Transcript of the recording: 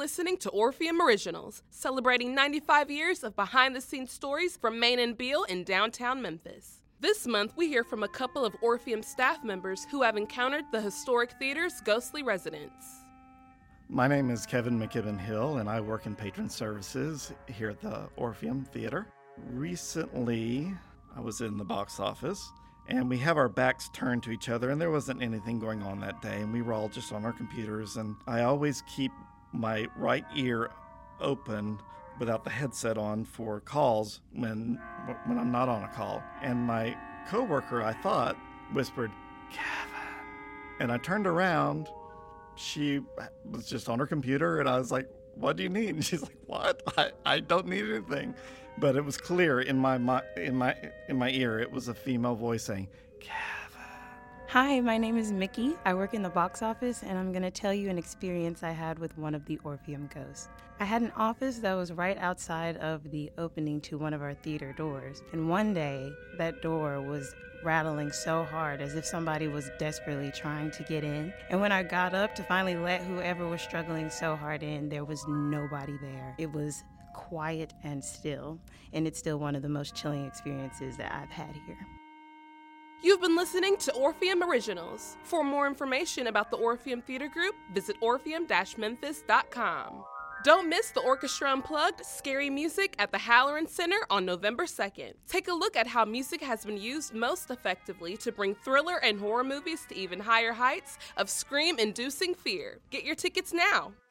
listening to Orpheum Originals, celebrating 95 years of behind-the-scenes stories from Main and Beale in downtown Memphis. This month, we hear from a couple of Orpheum staff members who have encountered the historic theater's ghostly residents. My name is Kevin McKibben Hill, and I work in patron services here at the Orpheum Theater. Recently, I was in the box office, and we have our backs turned to each other, and there wasn't anything going on that day, and we were all just on our computers, and I always keep my right ear open without the headset on for calls when I'm not on a call. And my coworker, I thought, whispered, "Kevin." And I turned around. She was just on her computer, and I was like, "What do you need?" And she's like, "What? I don't need anything." But it was clear in my ear. It was a female voice saying, "Kevin." Hi, my name is Mickey. I work in the box office, and I'm going to tell you an experience I had with one of the Orpheum ghosts. I had an office that was right outside of the opening to one of our theater doors. And one day, that door was rattling so hard as if somebody was desperately trying to get in. And when I got up to finally let whoever was struggling so hard in, there was nobody there. It was quiet and still, and it's still one of the most chilling experiences that I've had here. You've been listening to Orpheum Originals. For more information about the Orpheum Theater Group, visit orpheum-memphis.com. Don't miss the Orchestra Unplugged Scary Music at the Halloran Center on November 2nd. Take a look at how music has been used most effectively to bring thriller and horror movies to even higher heights of scream-inducing fear. Get your tickets now.